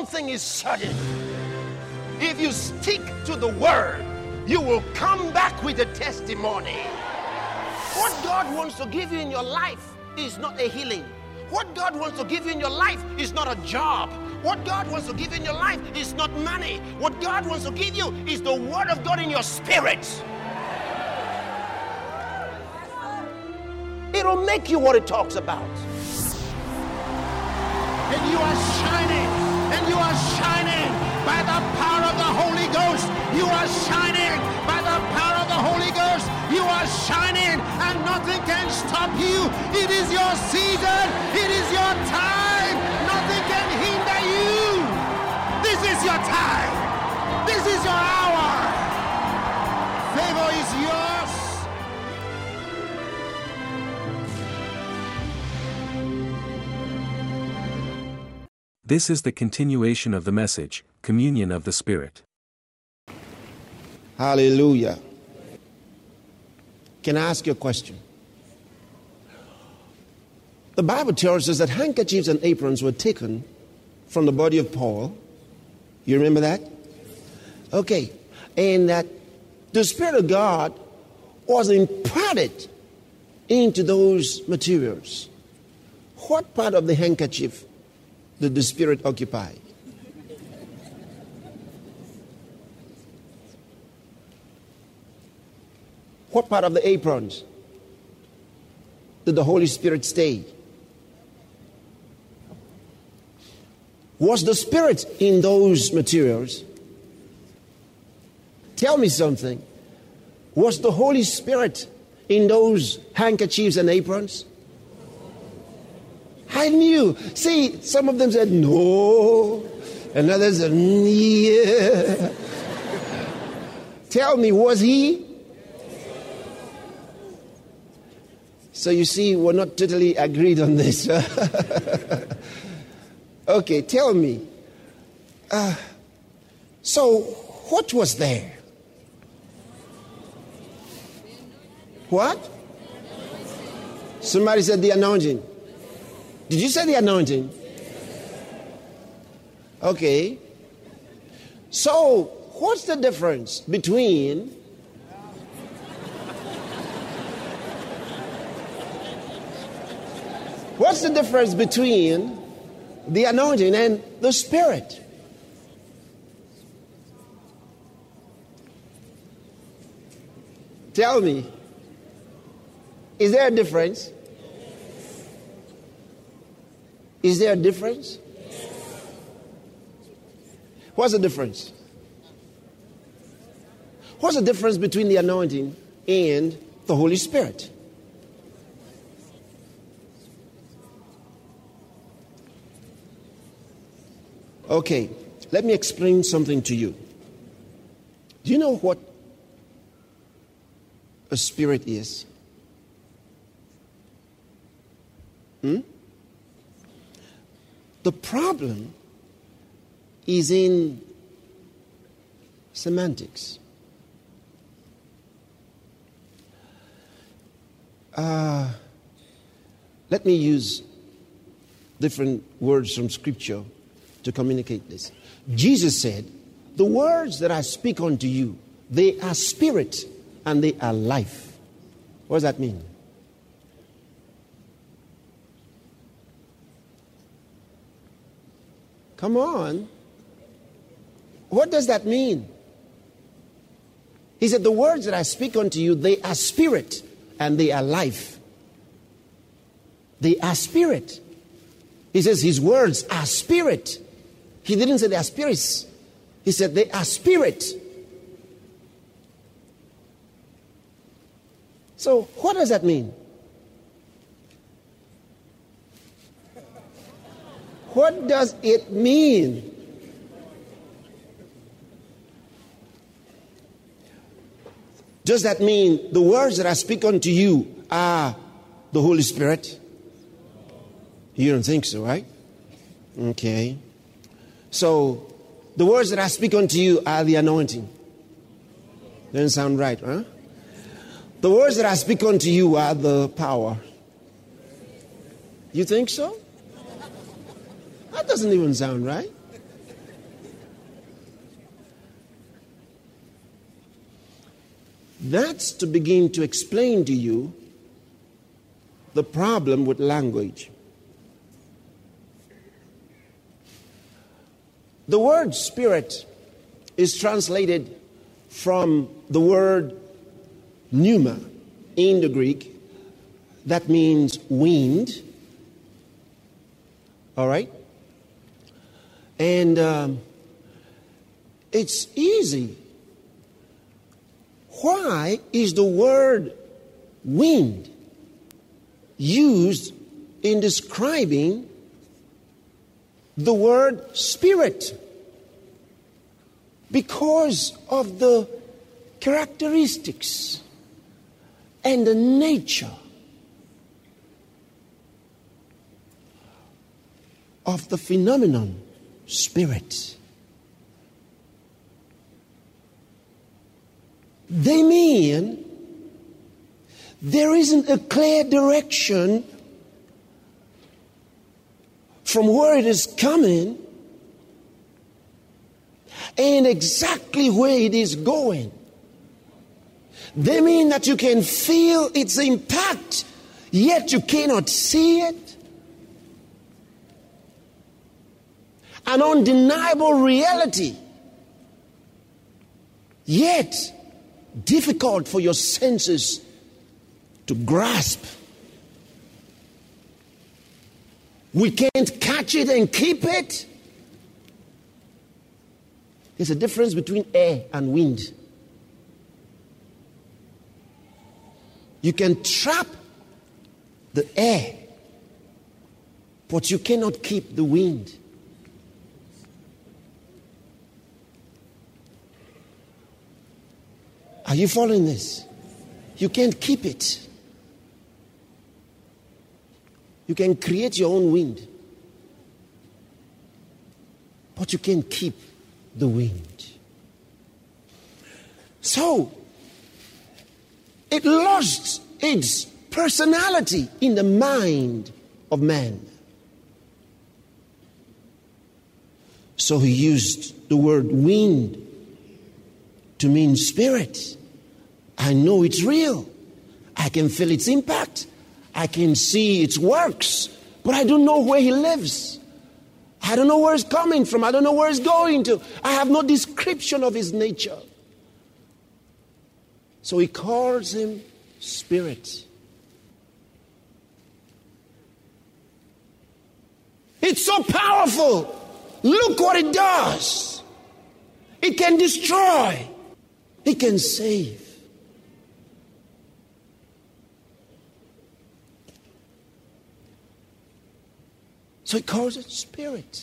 thing is certain. If you stick to the word, you will come back with a testimony. What God wants to give you in your life is not a healing. What God wants to give you in your life is not a job. What God wants to give you in your life is not money. What God wants to give you is the word of God in your spirit. It'll make you what it talks about. And you are shining. And you are shining by the power of the Holy Ghost. You are shining by the power of the Holy Ghost. You are shining and nothing can stop you. It is your season. It is your time. Nothing can hinder you. This is your time. This is your hour. Favor is yours. This is the continuation of the message, Communion of the Spirit. Hallelujah. Can I ask you a question? The Bible tells us that handkerchiefs and aprons were taken from the body of Paul. You remember that? Okay. And that the Spirit of God was imparted into those materials. What part of the handkerchief did the Spirit occupy? What part of the aprons did the Holy Spirit stay? Was the Spirit in those materials? Tell me something. Was the Holy Spirit in those handkerchiefs and aprons? I knew. See, some of them said no, and others said yeah. Tell me, was he? So you see, we're not totally agreed on this. Okay, tell me. So, what was there? What? Somebody said the anointing. Did you say the anointing? Okay. So, what's the difference between the anointing and the Spirit? Tell me. Is there a difference? Is there a difference? What's the difference? What's the difference between the anointing and the Holy Spirit? Okay, let me explain something to you. Do you know what a spirit is? The problem is in semantics. Let me use different words from Scripture to communicate this. Jesus said, the words that I speak unto you, they are spirit and they are life. What does that mean? Come on. What does that mean? He said, the words that I speak unto you, they are spirit and they are life. They are spirit. He says his words are spirit. He didn't say they are spirits. He said they are spirit. So what does that mean? What does it mean? Does that mean the words that I speak unto you are the Holy Spirit? You don't think so, right? Okay. So, the words that I speak unto you are the anointing. Doesn't sound right, huh? The words that I speak unto you are the power. You think so? That doesn't even sound right. That's to begin to explain to you the problem with language. The word spirit is translated from the word pneuma in the Greek. That means wind. All right? And it's easy. Why is the word wind used in describing the word spirit? Because of the characteristics and the nature of the phenomenon spirit. They mean there isn't a clear direction from where it is coming and exactly where it is going. They mean that you can feel its impact, yet you cannot see it. An undeniable reality, yet difficult for your senses to grasp. We can't catch it and keep it. There's a difference between air and wind. You can trap the air, but you cannot keep the wind. Are you following this? You can't keep it. You can create your own wind, but you can't keep the wind. So, it lost its personality in the mind of man. So he used the word wind to mean spirit. I know it's real. I can feel its impact. I can see its works. But I don't know where he lives. I don't know where it's coming from. I don't know where it's going to. I have no description of his nature. So he calls him spirit. It's so powerful. Look what it does. It can destroy. It can save. So he calls it spirit.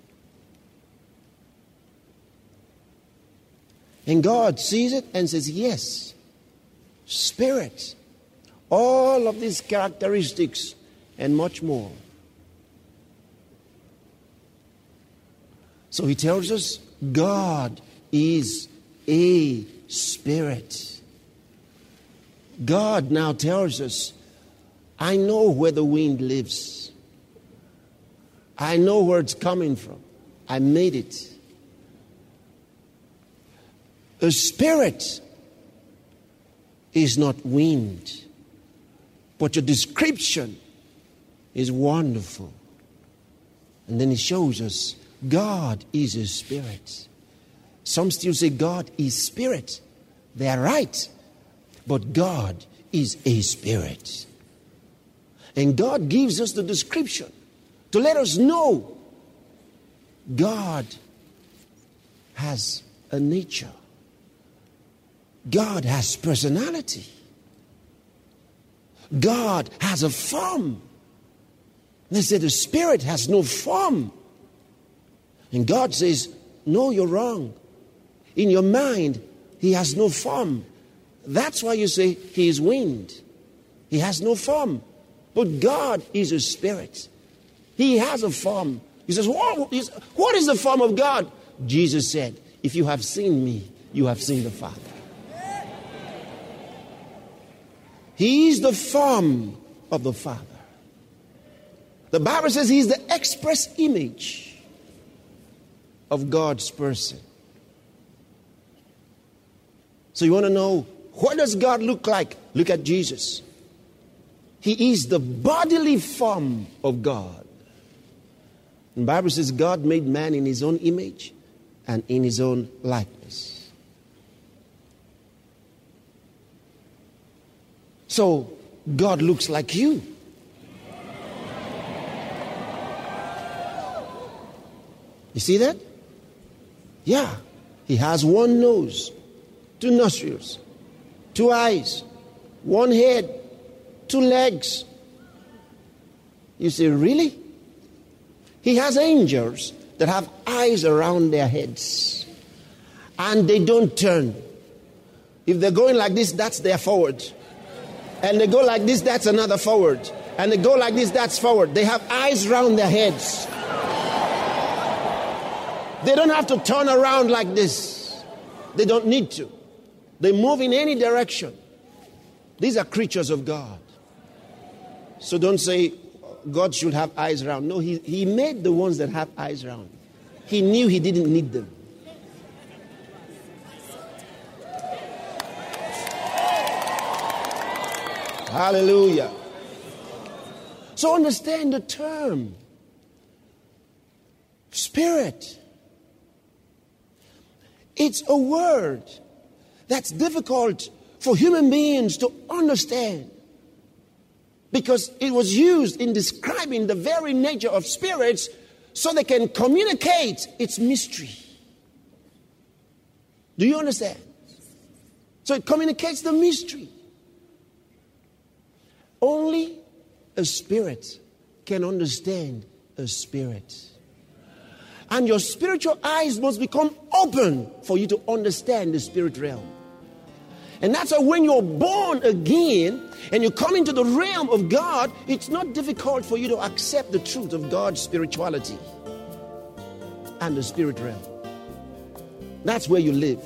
And God sees it and says, yes, spirit. All of these characteristics and much more. So he tells us God is a spirit. God now tells us, I know where the wind lives. I know where it's coming from. I made it. A spirit is not wind, but your description is wonderful. And then he shows us God is a spirit. Some still say God is spirit. They are right. But God is a spirit. And God gives us the description to let us know God has a nature. God has personality. God has a form. They say the spirit has no form. And God says, no, you're wrong. In your mind, he has no form. That's why you say he is wind. He has no form. But God is a spirit. He has a form. He says, what is the form of God? Jesus said, if you have seen me, you have seen the Father. He is the form of the Father. The Bible says he is the express image of God's person. So you want to know What does God look like? Look at Jesus. He is the bodily form of God. The Bible says God made man in his own image and in his own likeness. So God looks like you. You see that? Yeah. He has one nose, 2 nostrils, 2 eyes, 1 head, 2 legs. You say, really? He has angels that have eyes around their heads. And they don't turn. If they're going like this, that's their forward. And they go like this, that's another forward. And they go like this, that's forward. They have eyes around their heads. They don't have to turn around like this. They don't need to. They move in any direction. These are creatures of God. So don't say God should have eyes around. No, he made the ones that have eyes around. He knew he didn't need them. Hallelujah. So understand the term spirit. It's a word that's difficult for human beings to understand because it was used in describing the very nature of spirits so they can communicate its mystery. Do you understand? So it communicates the mystery. Only a spirit can understand a spirit. And your spiritual eyes must become open for you to understand the spirit realm. And that's why when you're born again and you come into the realm of God, it's not difficult for you to accept the truth of God's spirituality and the spirit realm. That's where you live.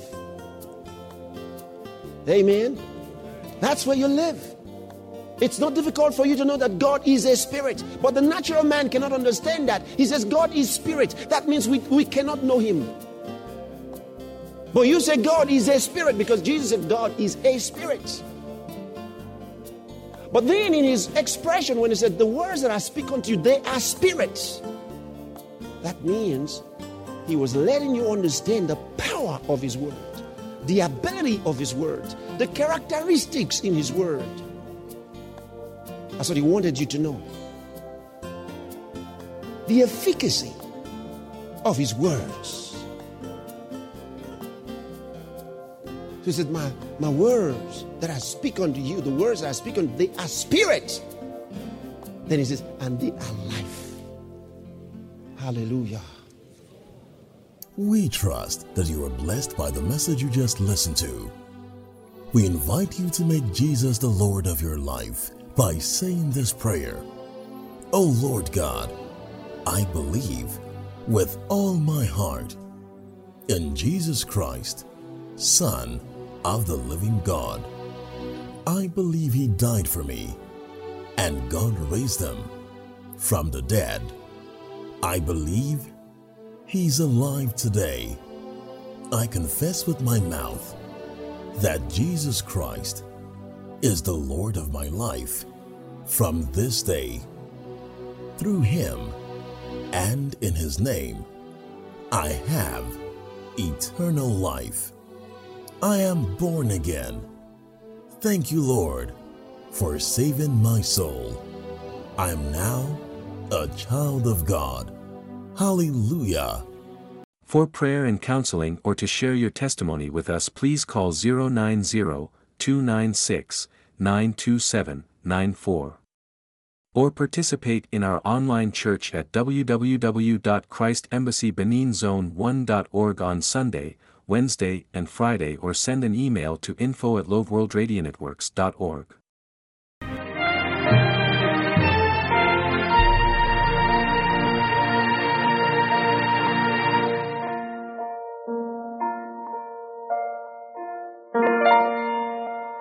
Amen. That's where you live. It's not difficult for you to know that God is a spirit. But the natural man cannot understand that. He says God is spirit. That means we cannot know him. But you say God is a spirit because Jesus said God is a spirit. But then in his expression when he said the words that I speak unto you, they are spirits. That means he was letting you understand the power of his word, the ability of his word, the characteristics in his word. That's what he wanted you to know. The efficacy of his words. So he said, my words that I speak unto you, the words that I speak unto you, they are spirit. Then he says, and they are life. Hallelujah. We trust that you are blessed by the message you just listened to. We invite you to make Jesus the Lord of your life by saying this prayer. Oh Lord God, I believe with all my heart in Jesus Christ, Son of the living God. I believe he died for me and God raised him from the dead. I believe he's alive today. I confess with my mouth that Jesus Christ is the Lord of my life from this day. Through him and in his name, I have eternal life. I am born again. Thank you, Lord, for saving my soul. I am now a child of God. Hallelujah. For prayer and counseling or to share your testimony with us, please call 090-296-927-94. Or participate in our online church at www.christembassybeninzone1.org on Sunday, Wednesday, and Friday, or send an email to info@loveworldradianetworks.org.